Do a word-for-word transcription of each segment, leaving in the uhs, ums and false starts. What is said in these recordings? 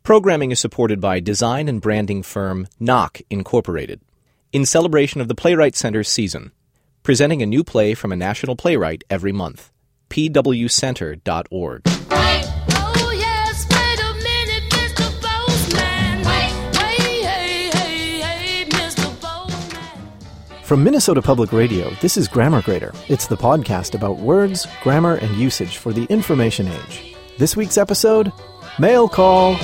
Programming is supported by design and branding firm Knock Incorporated. In celebration of the Playwright Center's season, presenting a new play from a national playwright every month. P W center dot org. From Minnesota Public Radio, this is Grammar Grader. It's the podcast about words, grammar, and usage for the information age. This week's episode, Mail Call.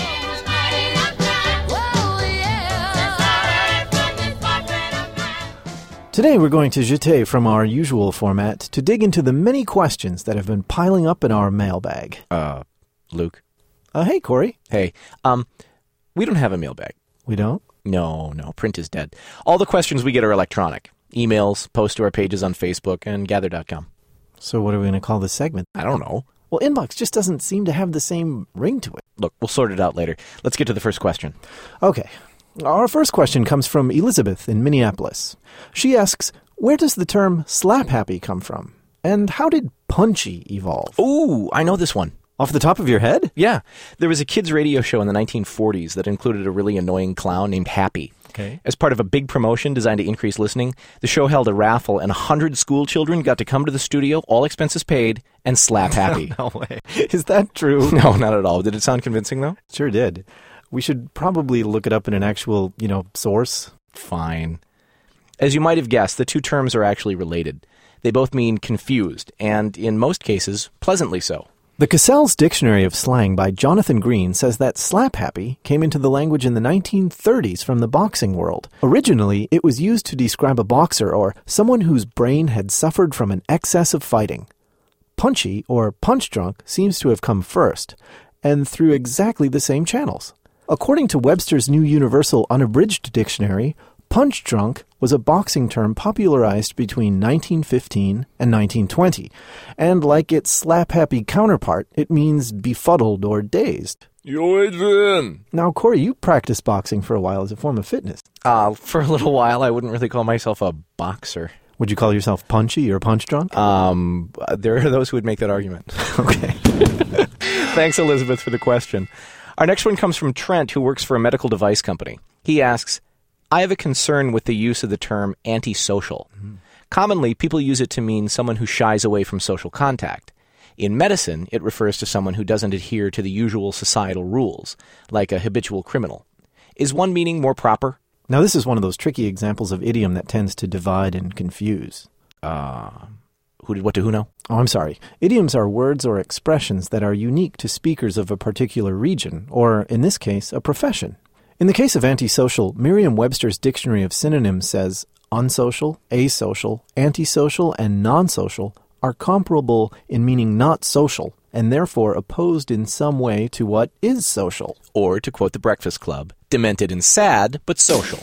Today we're going to jeter from our usual format to dig into the many questions that have been piling up in our mailbag. Uh, Luke? Uh, hey, Corey. Hey, um, we don't have a mailbag. We don't? No, no, print is dead. All the questions we get are electronic. Emails, post to our pages on Facebook and gather dot com. So what are we going to call this segment? I don't know. Well, inbox just doesn't seem to have the same ring to it. Look, we'll sort it out later. Let's get to the first question. Okay. Our first question comes from Elizabeth in Minneapolis. She asks, where does the term slap happy come from? And how did punchy evolve? Ooh, I know this one. Off the top of your head? Yeah. There was a kids' radio show in the nineteen forties that included a really annoying clown named Happy. Okay. As part of a big promotion designed to increase listening, the show held a raffle and one hundred school children got to come to the studio, all expenses paid, and slap Happy. No way. Is that true? No, not at all. Did it sound convincing, though? Sure did. We should probably look it up in an actual, you know, source. Fine. As you might have guessed, the two terms are actually related. They both mean confused, and in most cases, pleasantly so. The Cassell's Dictionary of Slang by Jonathan Green says that slap happy came into the language in the nineteen thirties from the boxing world. Originally, it was used to describe a boxer or someone whose brain had suffered from an excess of fighting. Punchy or punch drunk seems to have come first, and through exactly the same channels. According to Webster's New Universal Unabridged Dictionary, punch drunk was a boxing term popularized between nineteen fifteen and nineteen twenty, and like its slap-happy counterpart, it means befuddled or dazed. Yo, Adrian! Now, Corey, you practiced boxing for a while as a form of fitness. Uh, for a little while, I wouldn't really call myself a boxer. Would you call yourself punchy or punch drunk? Um, there are those who would make that argument. Okay. Thanks, Elizabeth, for the question. Our next one comes from Trent, who works for a medical device company. He asks, I have a concern with the use of the term antisocial. Mm-hmm. Commonly, people use it to mean someone who shies away from social contact. In medicine, it refers to someone who doesn't adhere to the usual societal rules, like a habitual criminal. Is one meaning more proper? Now, this is one of those tricky examples of idiom that tends to divide and confuse. Uh, who did what to who know? Oh, I'm sorry. Idioms are words or expressions that are unique to speakers of a particular region, or, in this case, a profession. In the case of antisocial, Merriam-Webster's Dictionary of Synonyms says unsocial, asocial, antisocial, and non-social are comparable in meaning not social, and therefore opposed in some way to what is social. Or, to quote the Breakfast Club, demented and sad, but social.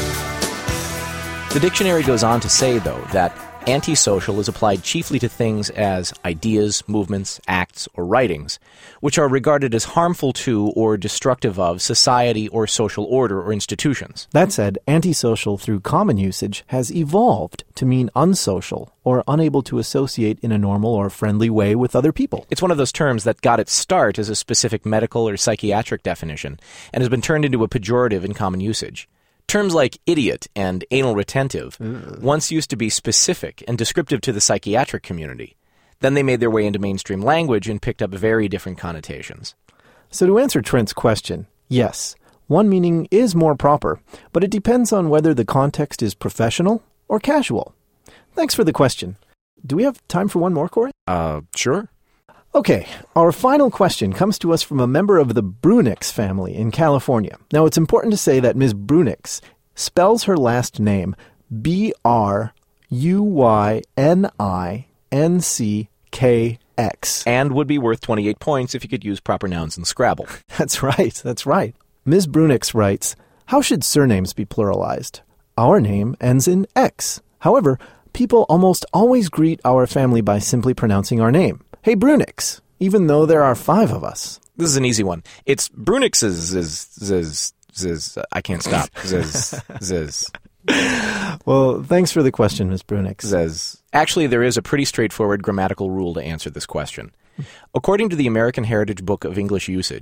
The dictionary goes on to say, though, that antisocial is applied chiefly to things as ideas, movements, acts, or writings, which are regarded as harmful to or destructive of society or social order or institutions. That said, antisocial through common usage has evolved to mean unsocial or unable to associate in a normal or friendly way with other people. It's one of those terms that got its start as a specific medical or psychiatric definition and has been turned into a pejorative in common usage. Terms like idiot and anal retentive Ugh. once used to be specific and descriptive to the psychiatric community. Then they made their way into mainstream language and picked up very different connotations. So to answer Trent's question, yes, one meaning is more proper, but it depends on whether the context is professional or casual. Thanks for the question. Do we have time for one more, Corey? Uh, sure. Okay, our final question comes to us from a member of the Brunix family in California. Now, it's important to say that Miz Brunix spells her last name B R U Y N I N C K X. And would be worth twenty-eight points if you could use proper nouns in Scrabble. That's right, that's right. Miz Brunix writes, how should surnames be pluralized? Our name ends in X. However, people almost always greet our family by simply pronouncing our name. Hey, Brunix, even though there are five of us. This is an easy one. It's Brunix's, is, is, is, I can't stop. Ziz, ziz. Well, thanks for the question, Miz Brunix. Ziz. Actually, there is a pretty straightforward grammatical rule to answer this question. According to the American Heritage Book of English Usage,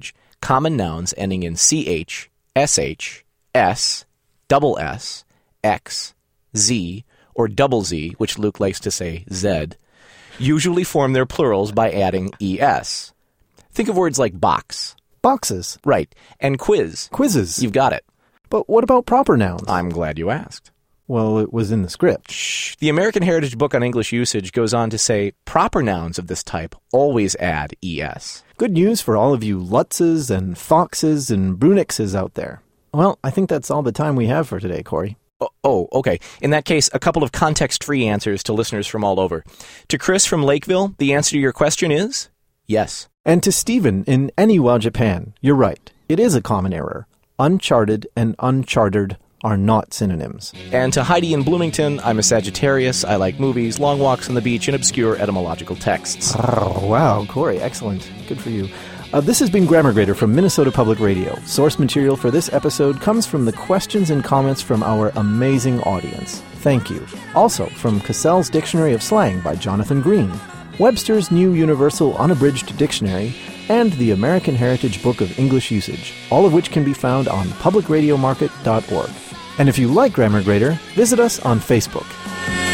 common nouns ending in C H, S H, S, double S, X, Z, or double Z, which Luke likes to say Z, usually form their plurals by adding E S. Think of words like box. Boxes. Right. And quiz. Quizzes. You've got it. But what about proper nouns? I'm glad you asked. Well, it was in the script. Shh. The American Heritage Book on English Usage goes on to say proper nouns of this type always add E S. Good news for all of you Lutzes and Foxes and Brunixes out there. Well, I think that's all the time we have for today, Corey. Oh, oh, okay. In that case, a couple of context-free answers to listeners from all over. To Chris from Lakeville, the answer to your question is yes. And to Stephen in Eniwa, Japan, you're right. It is a common error. Uncharted and unchartered are not synonyms. And to Heidi in Bloomington, I'm a Sagittarius. I like movies, long walks on the beach, and obscure etymological texts. Oh, wow, Corey, excellent. Good for you. Uh, this has been Grammar Grader from Minnesota Public Radio. Source material for this episode comes from the questions and comments from our amazing audience. Thank you. Also from Cassell's Dictionary of Slang by Jonathan Green, Webster's New Universal Unabridged Dictionary, and the American Heritage Book of English Usage, all of which can be found on public radio market dot org. And if you like Grammar Grader, visit us on Facebook.